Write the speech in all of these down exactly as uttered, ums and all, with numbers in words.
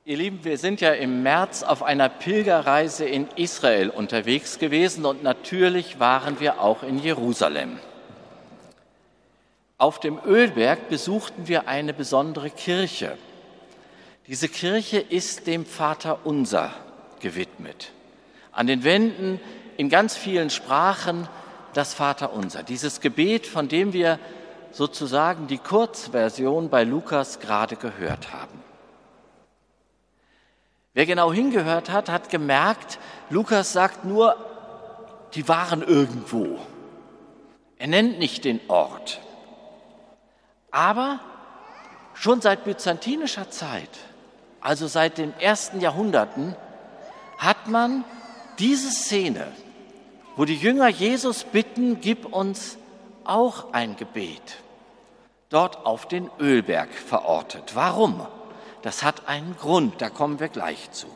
Ihr Lieben, wir sind ja im März auf einer Pilgerreise in Israel unterwegs gewesen und natürlich waren wir auch in Jerusalem. Auf dem Ölberg besuchten wir eine besondere Kirche. Diese Kirche ist dem Vaterunser gewidmet. An den Wänden in ganz vielen Sprachen das Vaterunser, dieses Gebet, von dem wir sozusagen die Kurzversion bei Lukas gerade gehört haben. Wer genau hingehört hat, hat gemerkt, Lukas sagt nur, die waren irgendwo. Er nennt nicht den Ort. Aber schon seit byzantinischer Zeit, also seit den ersten Jahrhunderten, hat man diese Szene, wo die Jünger Jesus bitten, gib uns auch ein Gebet, dort auf den Ölberg verortet. Warum? Das hat einen Grund, da kommen wir gleich zu.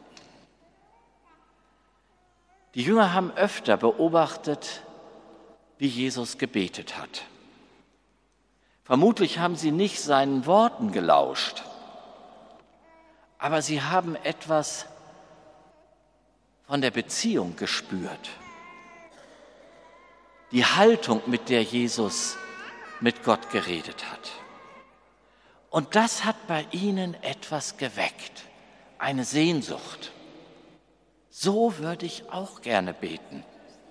Die Jünger haben öfter beobachtet, wie Jesus gebetet hat. Vermutlich haben sie nicht seinen Worten gelauscht, aber sie haben etwas von der Beziehung gespürt. Die Haltung, mit der Jesus mit Gott geredet hat. Und das hat bei ihnen etwas geweckt, eine Sehnsucht. So würde ich auch gerne beten.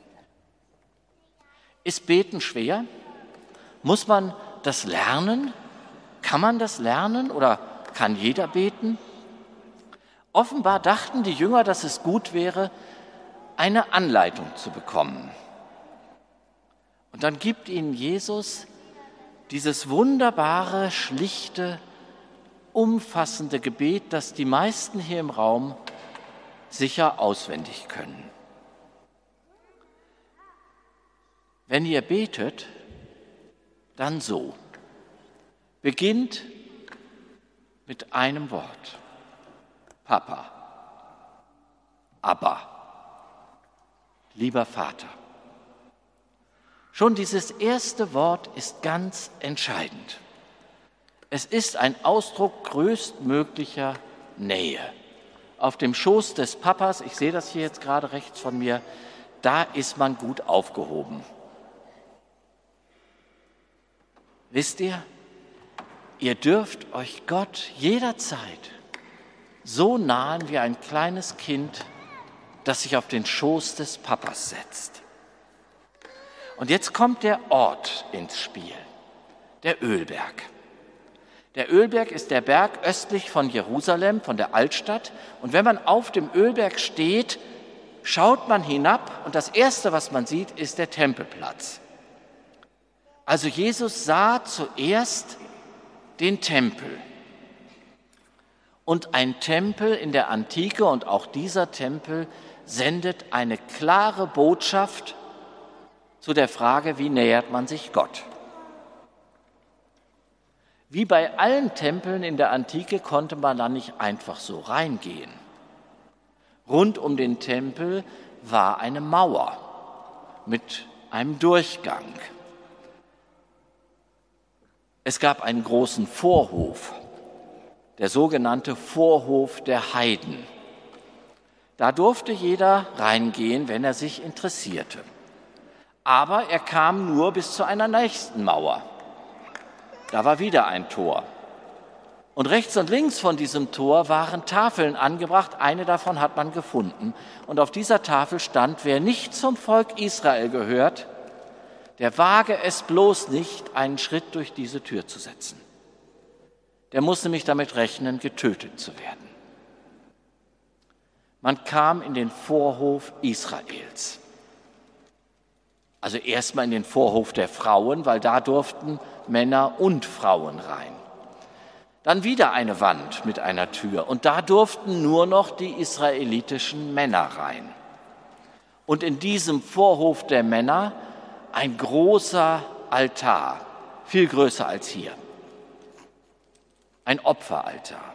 Ist Beten schwer? Muss man das lernen? Kann man das lernen oder kann jeder beten? Offenbar dachten die Jünger, dass es gut wäre, eine Anleitung zu bekommen. Und dann gibt ihnen Jesus dieses wunderbare, schlichte, umfassende Gebet, das die meisten hier im Raum sicher auswendig können. Wenn ihr betet, dann so. Beginnt mit einem Wort. Papa, Abba, lieber Vater. Schon dieses erste Wort ist ganz entscheidend. Es ist ein Ausdruck größtmöglicher Nähe. Auf dem Schoß des Papas, ich sehe das hier jetzt gerade rechts von mir, da ist man gut aufgehoben. Wisst ihr, ihr dürft euch Gott jederzeit so nahen wie ein kleines Kind, das sich auf den Schoß des Papas setzt. Und jetzt kommt der Ort ins Spiel, der Ölberg. Der Ölberg ist der Berg östlich von Jerusalem, von der Altstadt. Und wenn man auf dem Ölberg steht, schaut man hinab und das Erste, was man sieht, ist der Tempelplatz. Also Jesus sah zuerst den Tempel. Und ein Tempel in der Antike und auch dieser Tempel sendet eine klare Botschaft zu der Frage, wie nähert man sich Gott? Wie bei allen Tempeln in der Antike konnte man da nicht einfach so reingehen. Rund um den Tempel war eine Mauer mit einem Durchgang. Es gab einen großen Vorhof, der sogenannte Vorhof der Heiden. Da durfte jeder reingehen, wenn er sich interessierte. Aber er kam nur bis zu einer nächsten Mauer. Da war wieder ein Tor. Und rechts und links von diesem Tor waren Tafeln angebracht. Eine davon hat man gefunden. Und auf dieser Tafel stand, wer nicht zum Volk Israel gehört, der wage es bloß nicht, einen Schritt durch diese Tür zu setzen. Der muss nämlich damit rechnen, getötet zu werden. Man kam in den Vorhof Israels. Also erstmal in den Vorhof der Frauen, weil da durften Männer und Frauen rein. Dann wieder eine Wand mit einer Tür und da durften nur noch die israelitischen Männer rein. Und in diesem Vorhof der Männer ein großer Altar, viel größer als hier. Ein Opferaltar.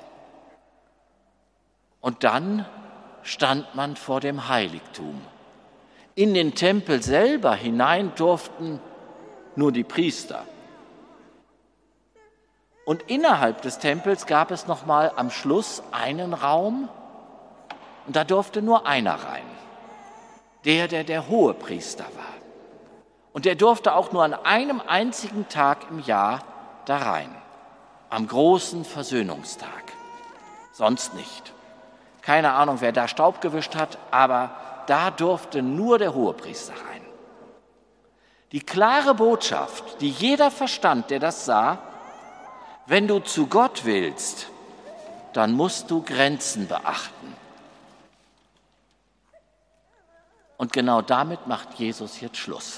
Und dann stand man vor dem Heiligtum. In den Tempel selber hinein durften nur die Priester. Und innerhalb des Tempels gab es noch mal am Schluss einen Raum, und da durfte nur einer rein, der, der der Hohepriester war. Und der durfte auch nur an einem einzigen Tag im Jahr da rein, am großen Versöhnungstag, sonst nicht. Keine Ahnung, wer da Staub gewischt hat, aber da durfte nur der Hohepriester rein. Die klare Botschaft, die jeder verstand, der das sah: Wenn du zu Gott willst, dann musst du Grenzen beachten. Und genau damit macht Jesus jetzt Schluss.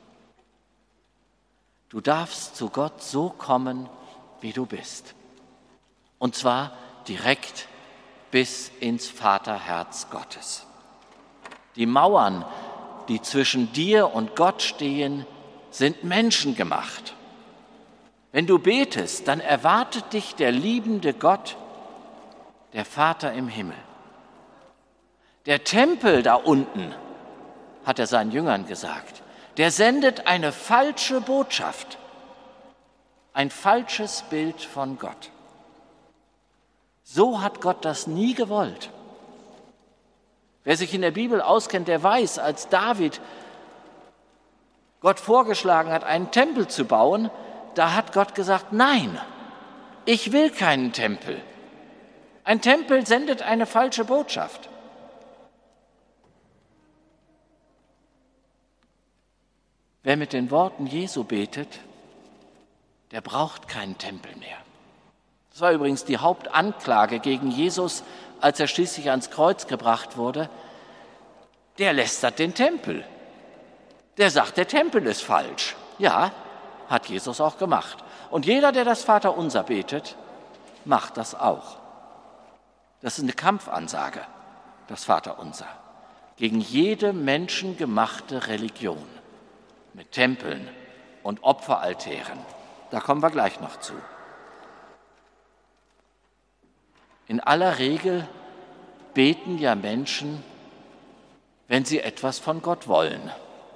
Du darfst zu Gott so kommen, wie du bist. Und zwar direkt bis ins Vaterherz Gottes. Die Mauern, die zwischen dir und Gott stehen, sind menschengemacht. Wenn du betest, dann erwartet dich der liebende Gott, der Vater im Himmel. Der Tempel da unten, hat er seinen Jüngern gesagt, der sendet eine falsche Botschaft, ein falsches Bild von Gott. So hat Gott das nie gewollt. Wer sich in der Bibel auskennt, der weiß, als David Gott vorgeschlagen hat, einen Tempel zu bauen, da hat Gott gesagt: Nein, ich will keinen Tempel. Ein Tempel sendet eine falsche Botschaft. Wer mit den Worten Jesu betet, der braucht keinen Tempel mehr. Das war übrigens die Hauptanklage gegen Jesus, als er schließlich ans Kreuz gebracht wurde. Der lästert den Tempel. Der sagt, der Tempel ist falsch. Ja, hat Jesus auch gemacht. Und jeder, der das Vaterunser betet, macht das auch. Das ist eine Kampfansage, das Vaterunser, gegen jede menschengemachte Religion mit Tempeln und Opferaltären. Da kommen wir gleich noch zu. In aller Regel beten ja Menschen, wenn sie etwas von Gott wollen.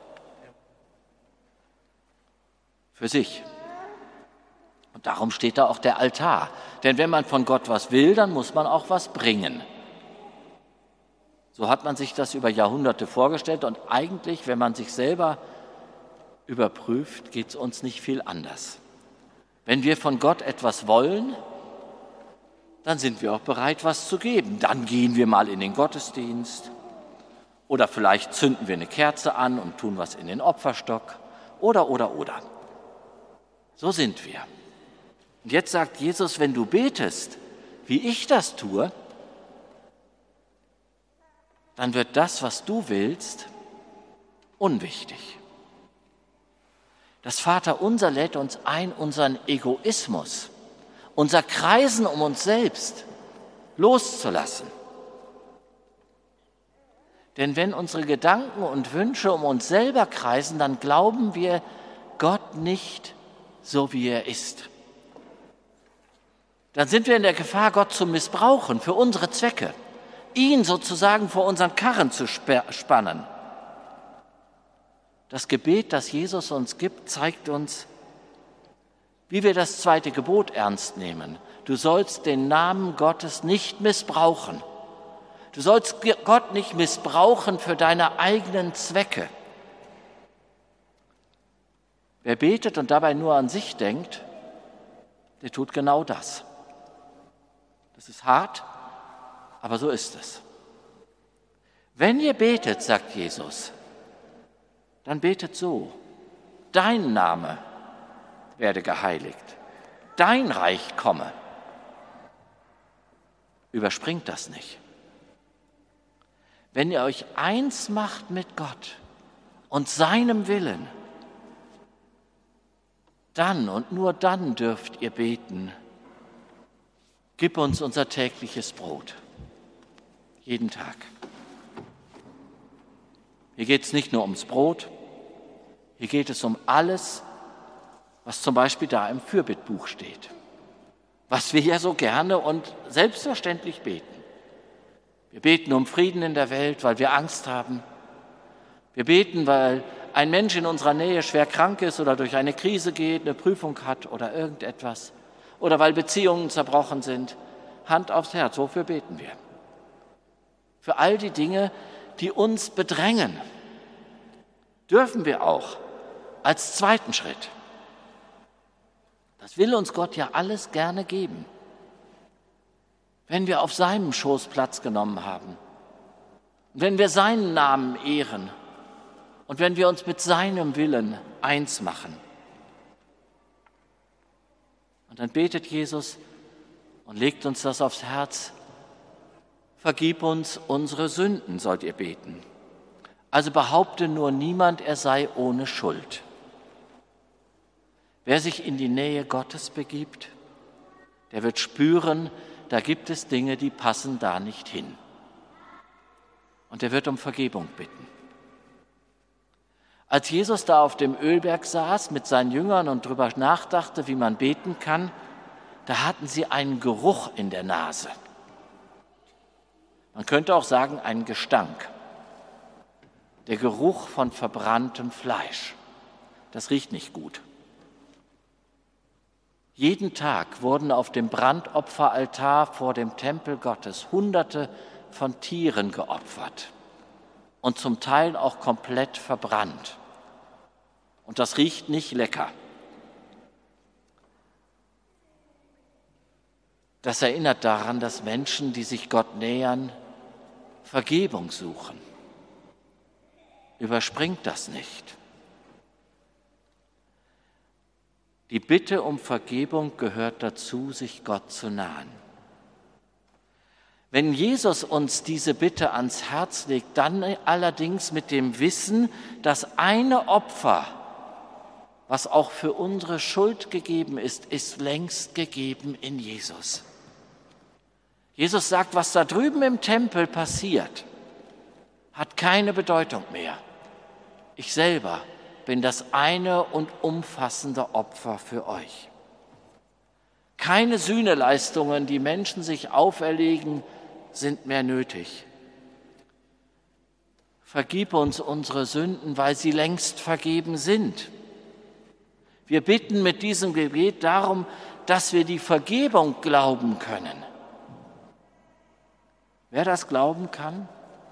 Für sich. Und darum steht da auch der Altar. Denn wenn man von Gott was will, dann muss man auch was bringen. So hat man sich das über Jahrhunderte vorgestellt. Und eigentlich, wenn man sich selber überprüft, geht es uns nicht viel anders. Wenn wir von Gott etwas wollen, dann sind wir auch bereit, was zu geben. Dann gehen wir mal in den Gottesdienst oder vielleicht zünden wir eine Kerze an und tun was in den Opferstock oder, oder, oder. So sind wir. Und jetzt sagt Jesus, wenn du betest, wie ich das tue, dann wird das, was du willst, unwichtig. Das Vaterunser lädt uns ein, unseren Egoismus, unser Kreisen um uns selbst loszulassen. Denn wenn unsere Gedanken und Wünsche um uns selber kreisen, dann glauben wir Gott nicht so, wie er ist. Dann sind wir in der Gefahr, Gott zu missbrauchen für unsere Zwecke, ihn sozusagen vor unseren Karren zu spannen. Das Gebet, das Jesus uns gibt, zeigt uns, wie wir das zweite Gebot ernst nehmen. Du sollst den Namen Gottes nicht missbrauchen. Du sollst Gott nicht missbrauchen für deine eigenen Zwecke. Wer betet und dabei nur an sich denkt, der tut genau das. Das ist hart, aber so ist es. Wenn ihr betet, sagt Jesus, dann betet so: Dein Name werde geheiligt, dein Reich komme. Überspringt das nicht. Wenn ihr euch eins macht mit Gott und seinem Willen, dann und nur dann dürft ihr beten: Gib uns unser tägliches Brot, jeden Tag. Hier geht es nicht nur ums Brot, hier geht es um alles, was zum Beispiel da im Fürbittbuch steht, was wir ja so gerne und selbstverständlich beten. Wir beten um Frieden in der Welt, weil wir Angst haben. Wir beten, weil ein Mensch in unserer Nähe schwer krank ist oder durch eine Krise geht, eine Prüfung hat oder irgendetwas. oder weil Beziehungen zerbrochen sind. Hand aufs Herz, wofür beten wir? Für all die Dinge, die uns bedrängen, dürfen wir auch als zweiten Schritt. Das will uns Gott ja alles gerne geben, wenn wir auf seinem Schoß Platz genommen haben, wenn wir seinen Namen ehren und wenn wir uns mit seinem Willen eins machen. Und dann betet Jesus und legt uns das aufs Herz. Vergib uns unsere Sünden, sollt ihr beten. Also behaupte nur niemand, er sei ohne Schuld. Wer sich in die Nähe Gottes begibt, der wird spüren, da gibt es Dinge, die passen da nicht hin. Und er wird um Vergebung bitten. Als Jesus da auf dem Ölberg saß mit seinen Jüngern und darüber nachdachte, wie man beten kann, da hatten sie einen Geruch in der Nase. Man könnte auch sagen, einen Gestank. Der Geruch von verbranntem Fleisch. Das riecht nicht gut. Jeden Tag wurden auf dem Brandopferaltar vor dem Tempel Gottes Hunderte von Tieren geopfert und zum Teil auch komplett verbrannt. Und das riecht nicht lecker. Das erinnert daran, dass Menschen, die sich Gott nähern, Vergebung suchen. Überspringt das nicht. Die Bitte um Vergebung gehört dazu, sich Gott zu nahen. Wenn Jesus uns diese Bitte ans Herz legt, dann allerdings mit dem Wissen, dass eine Opfer, was auch für unsere Schuld gegeben ist, ist längst gegeben in Jesus. Jesus sagt, was da drüben im Tempel passiert, hat keine Bedeutung mehr. Ich selber bin das eine und umfassende Opfer für euch. Keine Sühneleistungen, die Menschen sich auferlegen, sind mehr nötig. Vergib uns unsere Sünden, weil sie längst vergeben sind. Wir bitten mit diesem Gebet darum, dass wir die Vergebung glauben können. Wer das glauben kann,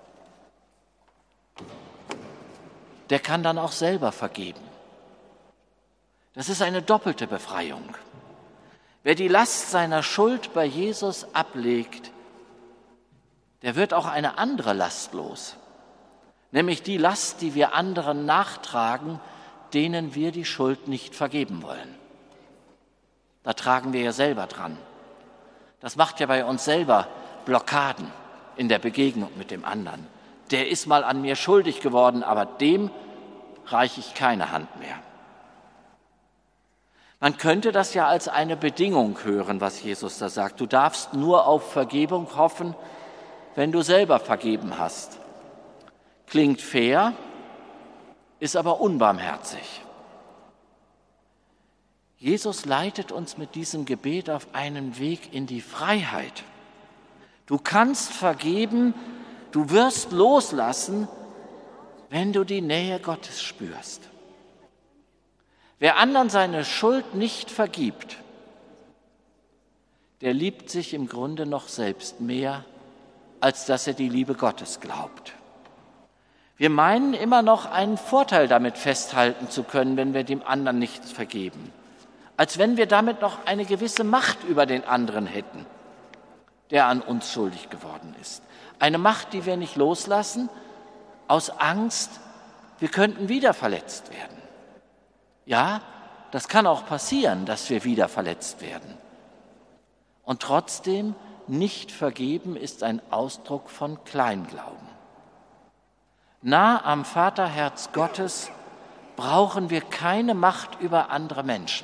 der kann dann auch selber vergeben. Das ist eine doppelte Befreiung. Wer die Last seiner Schuld bei Jesus ablegt, der wird auch eine andere Last los, nämlich die Last, die wir anderen nachtragen, denen wir die Schuld nicht vergeben wollen. Da tragen wir ja selber dran. Das macht ja bei uns selber Blockaden in der Begegnung mit dem anderen. Der ist mal an mir schuldig geworden, aber dem reiche ich keine Hand mehr. Man könnte das ja als eine Bedingung hören, was Jesus da sagt. Du darfst nur auf Vergebung hoffen, wenn du selber vergeben hast. Klingt fair, ist aber unbarmherzig. Jesus leitet uns mit diesem Gebet auf einen Weg in die Freiheit. Du kannst vergeben, du wirst loslassen, wenn du die Nähe Gottes spürst. Wer anderen seine Schuld nicht vergibt, der liebt sich im Grunde noch selbst mehr, als dass er die Liebe Gottes glaubt. Wir meinen immer noch einen Vorteil damit festhalten zu können, wenn wir dem anderen nichts vergeben, als wenn wir damit noch eine gewisse Macht über den anderen hätten, der an uns schuldig geworden ist. Eine Macht, die wir nicht loslassen, aus Angst, wir könnten wieder verletzt werden. Ja, das kann auch passieren, dass wir wieder verletzt werden. Und trotzdem, nicht vergeben ist ein Ausdruck von Kleinglauben. Nah am Vaterherz Gottes brauchen wir keine Macht über andere Menschen.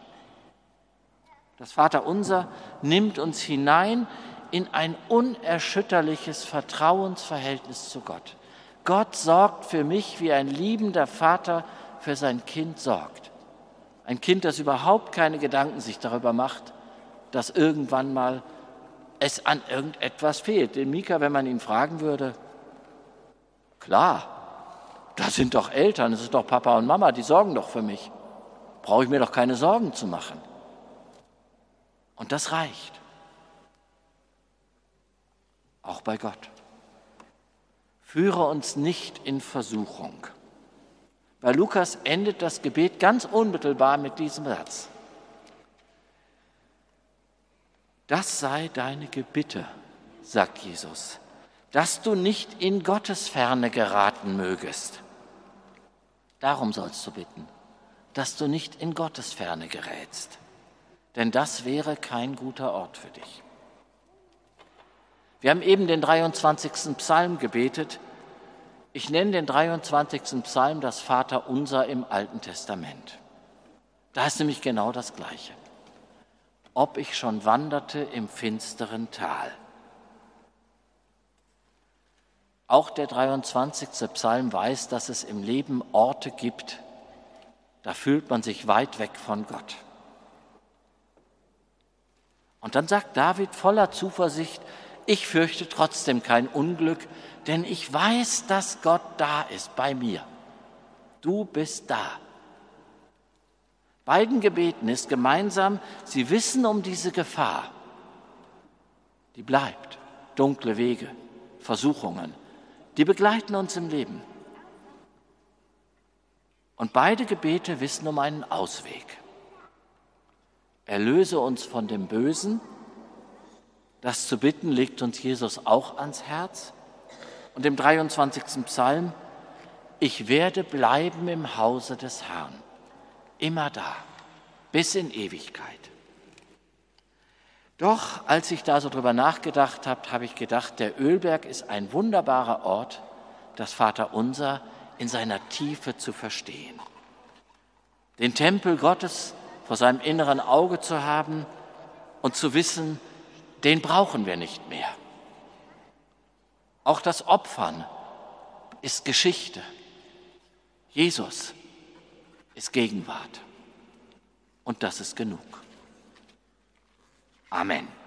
Das Vaterunser nimmt uns hinein in ein unerschütterliches Vertrauensverhältnis zu Gott. Gott sorgt für mich, wie ein liebender Vater für sein Kind sorgt. Ein Kind, das überhaupt keine Gedanken sich darüber macht, dass irgendwann mal es an irgendetwas fehlt. Den Mika, wenn man ihn fragen würde, klar, das sind doch Eltern, das ist doch Papa und Mama, die sorgen doch für mich. Brauche ich mir doch keine Sorgen zu machen. Und das reicht. Auch bei Gott. Führe uns nicht in Versuchung. Bei Lukas endet das Gebet ganz unmittelbar mit diesem Satz. Das sei deine Gebitte, sagt Jesus, dass du nicht in Gottes Ferne geraten mögest. Darum sollst du bitten, dass du nicht in Gottes Ferne gerätst, denn das wäre kein guter Ort für dich. Wir haben eben den dreiundzwanzigsten Psalm gebetet. Ich nenne den dreiundzwanzigsten Psalm das Vaterunser im Alten Testament. Da ist nämlich genau das Gleiche. Ob ich schon wanderte im finsteren Tal. Auch der dreiundzwanzigste Psalm weiß, dass es im Leben Orte gibt, da fühlt man sich weit weg von Gott. Und dann sagt David voller Zuversicht, ich fürchte trotzdem kein Unglück, denn ich weiß, dass Gott da ist bei mir. Du bist da. Beiden Gebeten ist gemeinsam, sie wissen um diese Gefahr. Die bleibt. Dunkle Wege, Versuchungen, die begleiten uns im Leben. Und beide Gebete wissen um einen Ausweg. Erlöse uns von dem Bösen. Das zu bitten legt uns Jesus auch ans Herz. Und im dreiundzwanzigsten Psalm, ich werde bleiben im Hause des Herrn, immer da, bis in Ewigkeit. Doch als ich da so drüber nachgedacht habe, habe ich gedacht, der Ölberg ist ein wunderbarer Ort, das Vaterunser in seiner Tiefe zu verstehen. Den Tempel Gottes vor seinem inneren Auge zu haben und zu wissen, den brauchen wir nicht mehr. Auch das Opfern ist Geschichte. Jesus ist Gegenwart. Und das ist genug. Amen.